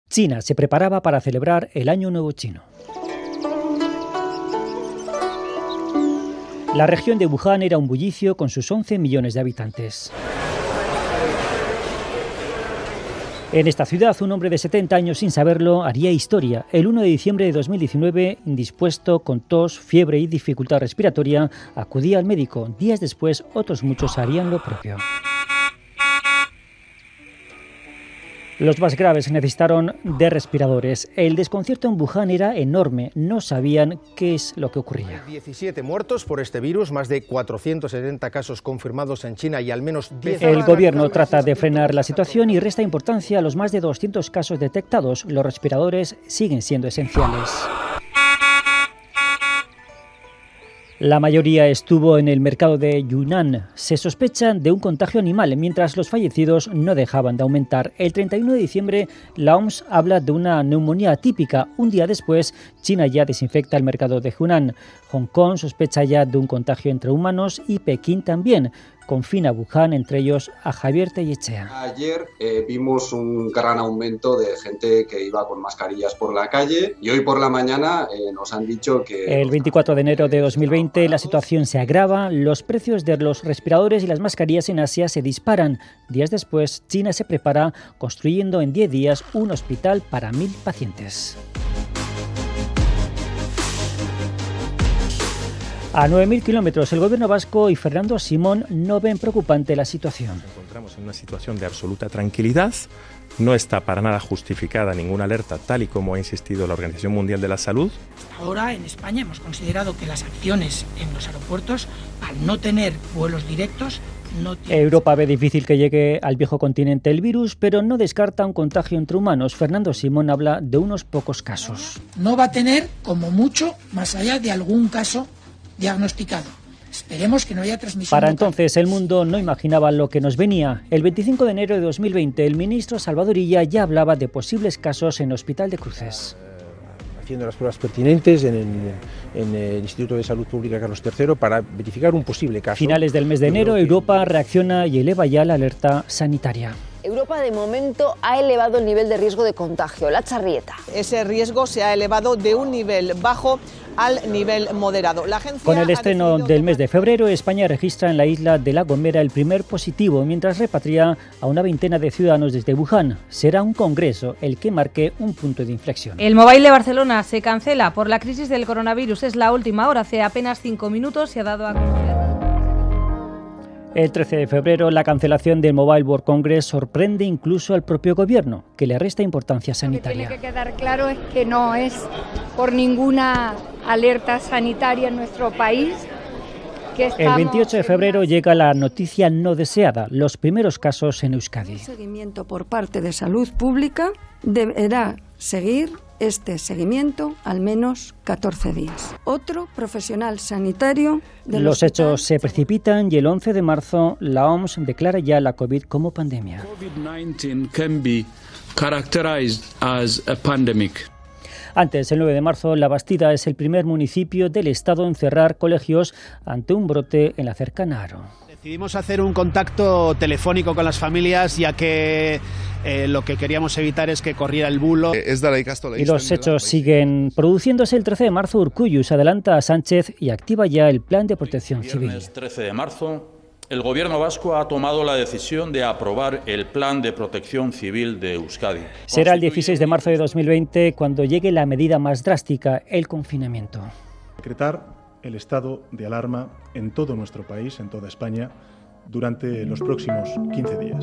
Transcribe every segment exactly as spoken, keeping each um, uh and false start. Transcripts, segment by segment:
China se preparaba para celebrar el Año Nuevo Chino. La región de Wuhan era un bullicio con sus once millones de habitantes. En esta ciudad, un hombre de setenta años, sin saberlo, haría historia. El uno de diciembre de dos mil diecinueve, indispuesto, con tos, fiebre y dificultad respiratoria, acudía al médico. Días después, otros muchos harían lo propio. Los más graves necesitaron de respiradores. El desconcierto en Wuhan era enorme. No sabían qué es lo que ocurría. diecisiete muertos por este virus, más de cuatrocientos setenta casos confirmados en China y al menos diez... El gobierno trata de frenar la situación y resta importancia a los más de doscientos casos detectados. Los respiradores siguen siendo esenciales. La mayoría estuvo en el mercado de Yunnan. Se sospecha de un contagio animal, mientras los fallecidos no dejaban de aumentar. El treinta y uno de diciembre, la O M S habla de una neumonía atípica. Un día después, China ya desinfecta el mercado de Hunan. Hong Kong sospecha ya de un contagio entre humanos y Pekín también. Confina Wuhan, entre ellos a Javier Tellechea. Ayer eh, vimos un gran aumento de gente que iba con mascarillas por la calle y hoy por la mañana eh, nos han dicho que... El veinticuatro de enero de dos mil veinte la situación se agrava, los precios de los respiradores y las mascarillas en Asia se disparan. Días después, China se prepara construyendo en diez días un hospital para mil pacientes. A nueve mil kilómetros, el gobierno vasco y Fernando Simón no ven preocupante la situación. Nos encontramos en una situación de absoluta tranquilidad. No está para nada justificada ninguna alerta, tal y como ha insistido la Organización Mundial de la Salud. Ahora en España hemos considerado que las acciones en los aeropuertos, al no tener vuelos directos, no tienen... Europa ve difícil que llegue al viejo continente el virus, pero no descarta un contagio entre humanos. Fernando Simón habla de unos pocos casos. No va a tener, como mucho, más allá de algún caso diagnosticado. Esperemos que no haya transmisión. Para entonces el mundo no imaginaba lo que nos venía. El veinticinco de enero de dos mil veinte el ministro Salvador Illa ya hablaba de posibles casos en el Hospital de Cruces. Haciendo las pruebas pertinentes en el, en el Instituto de Salud Pública Carlos tercero para verificar un posible caso. Finales del mes de enero, Europa reacciona y eleva ya la alerta sanitaria. Europa de momento ha elevado el nivel de riesgo de contagio, la charrieta. Ese riesgo se ha elevado de un nivel bajo al nivel moderado. La agencia Con el estreno del mes de febrero, España registra en la isla de La Gomera el primer positivo, mientras repatria a una veintena de ciudadanos desde Wuhan. Será un congreso el que marque un punto de inflexión. El Mobile de Barcelona se cancela por la crisis del coronavirus. Es la última hora. Hace apenas cinco minutos se ha dado a conocer. El trece de febrero, la cancelación del Mobile World Congress sorprende incluso al propio gobierno, que le resta importancia sanitaria. Lo que tiene que quedar claro es que no es por ninguna alerta sanitaria en nuestro país. Que el veintiocho de febrero llega la noticia no deseada, los primeros casos en Euskadi. El seguimiento por parte de Salud Pública deberá seguir este seguimiento al menos catorce días. Otro profesional sanitario del Los hospital... hechos se precipitan y el once de marzo la O M S declara ya la COVID como pandemia. COVID diecinueve can be characterized as a pandemic. Antes, el nueve de marzo, La Bastida es el primer municipio del estado en cerrar colegios ante un brote en la cercana Haro. Decidimos hacer un contacto telefónico con las familias, ya que eh, lo que queríamos evitar es que corriera el bulo. Y los hechos siguen produciéndose. El trece de marzo, Urkullu se adelanta a Sánchez y activa ya el plan de protección civil. El trece de marzo, el gobierno vasco ha tomado la decisión de aprobar el plan de protección civil de Euskadi. Será el dieciséis de marzo de dos mil veinte cuando llegue la medida más drástica, el confinamiento. Decretar el estado de alarma en todo nuestro país, en toda España, durante los próximos quince días.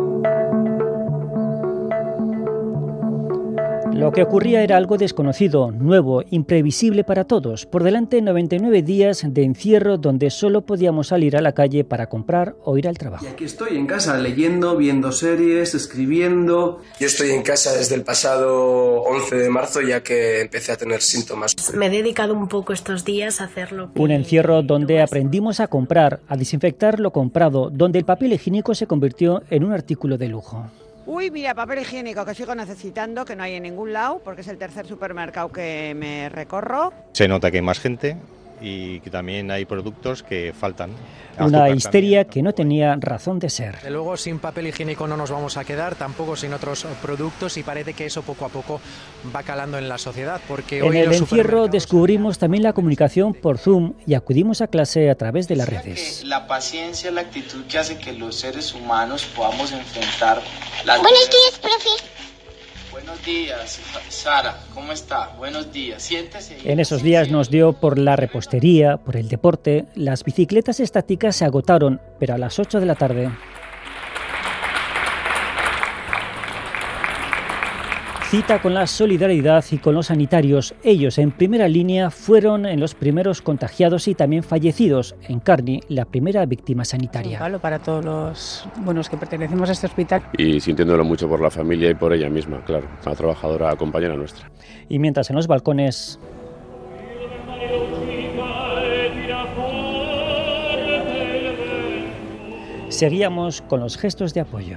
Lo que ocurría era algo desconocido, nuevo, imprevisible para todos. Por delante, noventa y nueve días de encierro donde solo podíamos salir a la calle para comprar o ir al trabajo. Y aquí estoy en casa leyendo, viendo series, escribiendo. Yo estoy en casa desde el pasado once de marzo, ya que empecé a tener síntomas. Me he dedicado un poco estos días a hacerlo. Un encierro donde aprendimos a comprar, a desinfectar lo comprado, donde el papel higiénico se convirtió en un artículo de lujo. Uy, mira, papel higiénico que sigo necesitando, que no hay en ningún lado, porque es el tercer supermercado que me recorro. Se nota que hay más gente, y que también hay productos que faltan. Una Azúcar histeria que no tenía razón de ser. De luego, sin papel higiénico no nos vamos a quedar, tampoco sin otros productos, y parece que eso poco a poco va calando en la sociedad. Porque En hoy el los encierro descubrimos también la comunicación por Zoom y acudimos a clase a través de las redes. La paciencia es la actitud que hace que los seres humanos podamos enfrentar las... Buenos días, profe. Buenos días, Sara, ¿cómo está? Buenos días, siéntese. En esos días nos dio por la repostería, por el deporte. Las bicicletas estáticas se agotaron, pero a las ocho de la tarde. Cita con la solidaridad y con los sanitarios. Ellos, en primera línea, fueron en los primeros contagiados y también fallecidos. Encarni, la primera víctima sanitaria. Palo para todos los buenos que pertenecemos a este hospital. Y sintiéndolo mucho por la familia y por ella misma, claro. Una trabajadora compañera nuestra. Y mientras en los balcones... seguíamos con los gestos de apoyo.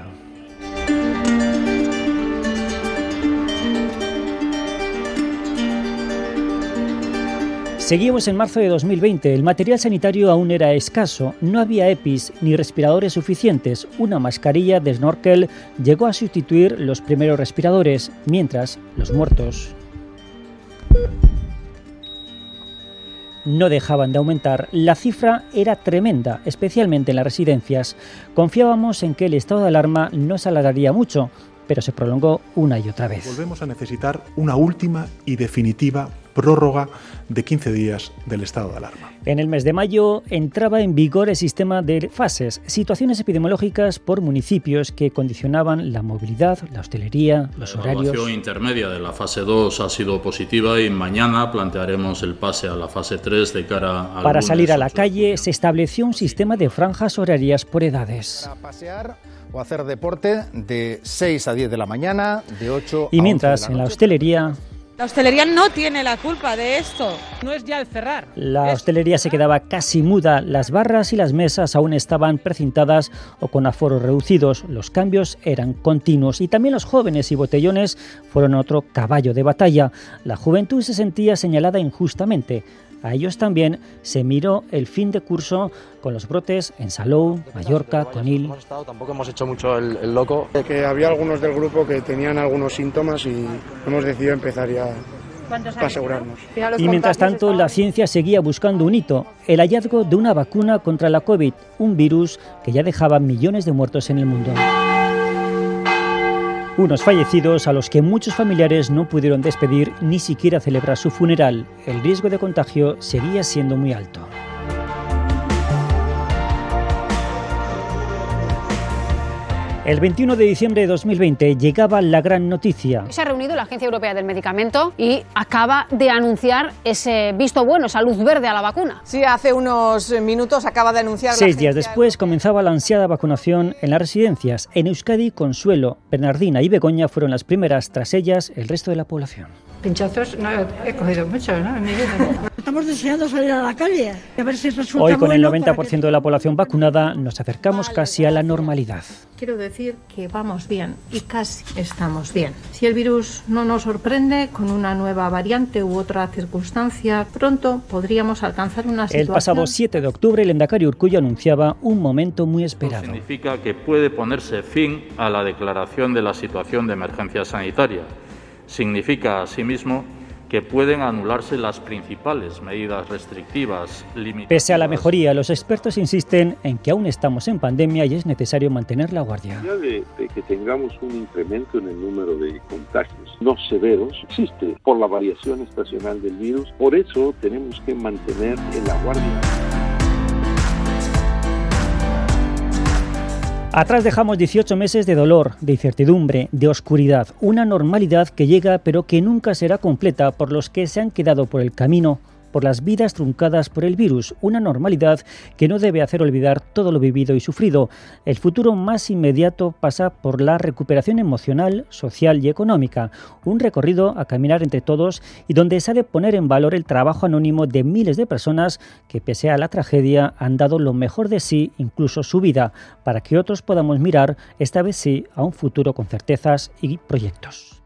Seguimos en marzo de dos mil veinte. El material sanitario aún era escaso. No había E P Is ni respiradores suficientes. Una mascarilla de snorkel llegó a sustituir los primeros respiradores, mientras los muertos no dejaban de aumentar. La cifra era tremenda, especialmente en las residencias. Confiábamos en que el estado de alarma no se alargaría mucho, pero se prolongó una y otra vez. Volvemos a necesitar una última y definitiva prórroga de quince días del estado de alarma. En el mes de mayo entraba en vigor el sistema de fases, situaciones epidemiológicas por municipios que condicionaban la movilidad, la hostelería, los horarios. La evaluación intermedia de la fase dos ha sido positiva y mañana plantearemos el pase a la fase tres de cara al Para lunes salir a la calle se estableció un sistema de franjas horarias por edades. Para pasear o hacer deporte de seis a diez de la mañana, de ocho Y a mientras once de la en la noche. hostelería... La hostelería no tiene la culpa de esto. No es ya el cerrar. La hostelería se quedaba casi muda, las barras y las mesas aún estaban precintadas o con aforos reducidos, los cambios eran continuos y también los jóvenes y botellones fueron otro caballo de batalla. La juventud se sentía señalada injustamente. A ellos también se miró el fin de curso con los brotes en Salou, Mallorca, Conil. Hemos estado, tampoco hemos hecho mucho el, el loco. Que había algunos del grupo que tenían algunos síntomas y hemos decidido empezar ya para asegurarnos. Y mientras tanto, la ciencia seguía buscando un hito, el hallazgo de una vacuna contra la COVID, un virus que ya dejaba millones de muertos en el mundo. Unos fallecidos a los que muchos familiares no pudieron despedir ni siquiera celebrar su funeral. El riesgo de contagio seguía siendo muy alto. El veintiuno de diciembre de dos mil veinte llegaba la gran noticia. Se ha reunido la Agencia Europea del Medicamento y acaba de anunciar ese visto bueno, esa luz verde a la vacuna. Sí, hace unos minutos acaba de anunciar... Seis días después comenzaba la ansiada vacunación en las residencias. En Euskadi, Consuelo, Bernardina y Begoña fueron las primeras, tras ellas el resto de la población. Pinchazos no he cogido mucho, ¿no? En mi vida. Estamos deseando salir a la calle, a ver si resulta Hoy, con bueno el noventa por para ciento de la población vacunada, nos acercamos casi a la normalidad. Quiero decir que vamos bien y casi estamos bien. Si el virus no nos sorprende con una nueva variante u otra circunstancia, pronto podríamos alcanzar una situación... El pasado siete de octubre, el Endacari Urkullu anunciaba un momento muy esperado. Esto significa que puede ponerse fin a la declaración de la situación de emergencia sanitaria. Significa, asimismo, que pueden anularse las principales medidas restrictivas limitativas. Pese a la mejoría, los expertos insisten en que aún estamos en pandemia y es necesario mantener la guardia. Ya de, de que tengamos un incremento en el número de contagios no severos, existe por la variación estacional del virus, por eso tenemos que mantener en la guardia. Atrás dejamos dieciocho meses de dolor, de incertidumbre, de oscuridad, una normalidad que llega pero que nunca será completa por los que se han quedado por el camino, por las vidas truncadas por el virus, una normalidad que no debe hacer olvidar todo lo vivido y sufrido. El futuro más inmediato pasa por la recuperación emocional, social y económica, un recorrido a caminar entre todos y donde se ha de poner en valor el trabajo anónimo de miles de personas que, pese a la tragedia, han dado lo mejor de sí, incluso su vida, para que otros podamos mirar, esta vez sí, a un futuro con certezas y proyectos.